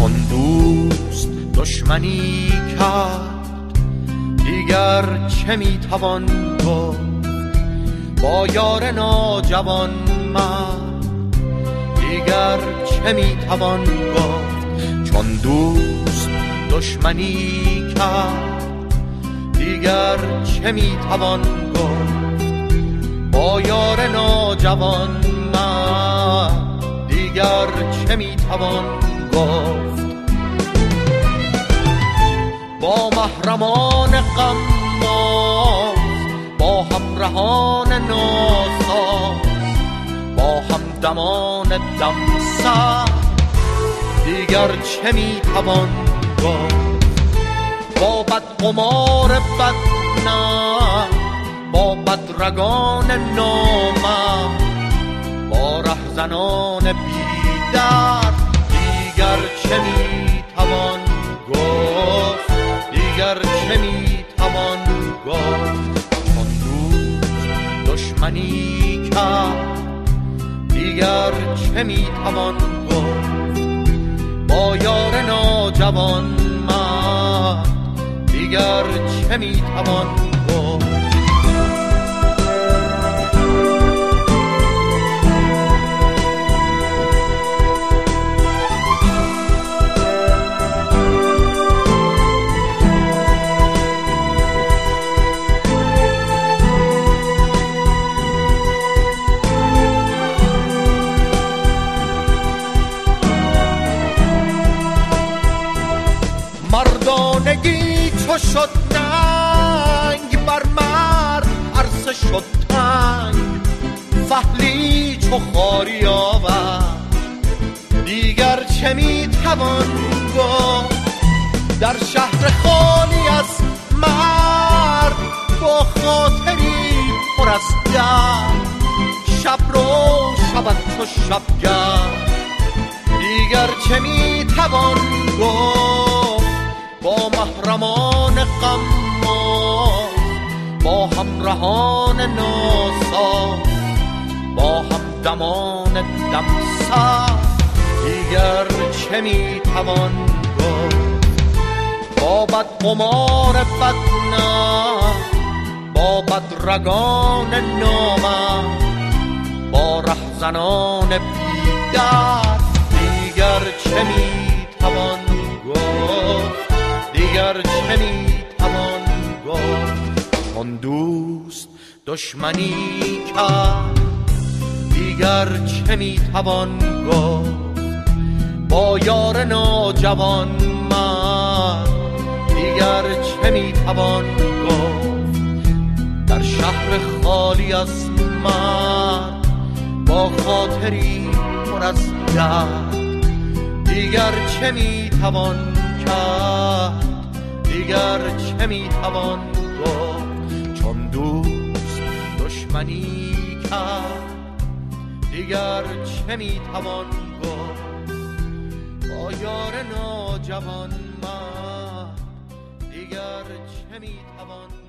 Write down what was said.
چون دوست دشمنی کرد دیگر چه میتوان گفت؟ با یار ناجوان من دیگر چه میتوان گفت؟ چون دوست دشمنی کرد دیگر چه میتوان گفت؟ با یار ناجوان من دیگر چه میتوان گفت؟ با محرمان غماز، با همراهان ناساز، با همدمان دمسر دیگر چه میتوان گفت؟ با بدقمار بدنام، با بدرگان نامم، با رهزنان بی‌درد دیگر چه میتوان گفت؟ دیگر چه میتوان گفت؟ چون دوست دشمنی کرد دیگر چه میتوان گفت؟ با یار ناجوان من دیگر چه میتوان گفت؟ مردانگی چو شد ننگ، بر مرد عرصه شد تنگ. فحلی چو خواری آورد دیگر چه میتوان گفت؟ در شهر خالی از مرد با خاطری پر از درد، شب رو شبت چو شبگرد دیگر چه میتوان گفت؟ با محرمان غماز، با همراهان ناساز، با همدمان دمسر دیگر چه میتوان گفت؟ با بدقمار بدنام، با بدرگان نامم، با رهزنان بی‌درد دیگر چه میتوان گفت؟ دیگر چه میتوان گفت؟ چون دوست دشمنی کرد دیگر چه میتوان گفت؟ با یار ناجوان من دیگر چه میتوان گفت؟ در شهر خالی از من با خاطری پر از درد دیگر چه میتوان کرد؟ دیگر چه میتوان گفت؟ چون دوست دشمنی کرد دیگر چه میتوان گفت؟ با یار ناجوان من دیگر چه میتوان